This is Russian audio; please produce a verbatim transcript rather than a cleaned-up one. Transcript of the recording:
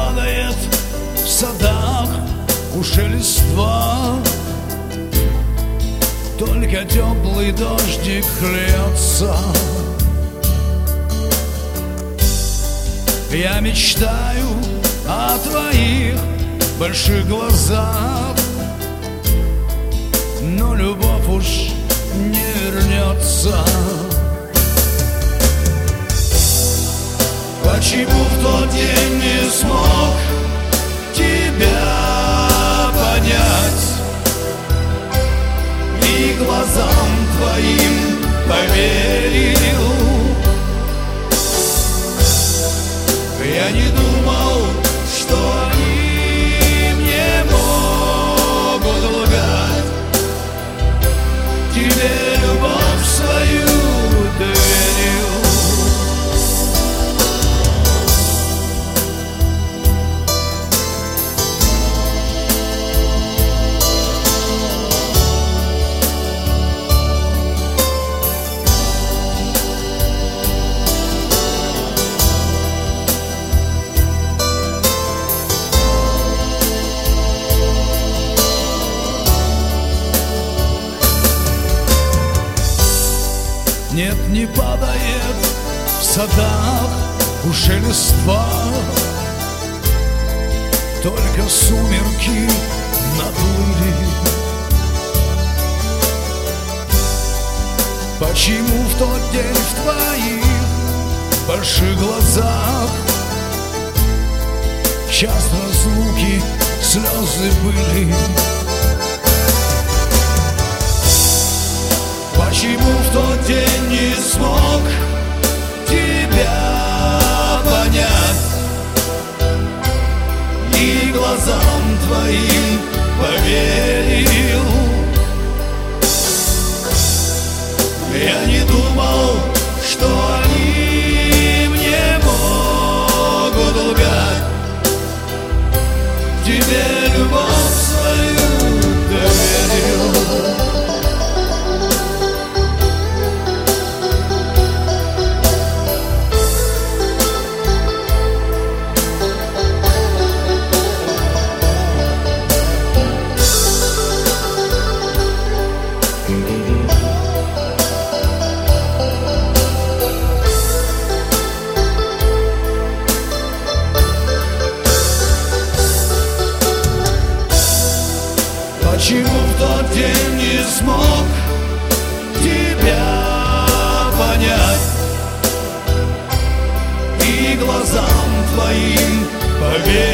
падает в садах уже листва, только теплый дождик льется. Я мечтаю о твоих больших глазах, но любовь уж не вернется. Почему в тот день не смог тебя понять и глазам твоим поверил? Я не думал, что они мне могут лгать. Тебе любовь свою доверил. Нет, не падает в садах уже листва, только сумерки наплыли. Почему в тот день в твоих больших глазах час разлуки слезы были? Почему в тот день не смог тебя понять и глазам твоим поверил? Я не думал, что они мне могут лгать. Тебе любовь свою доверил. Почему в тот день не смог тебя понять и глазам твоим поверить?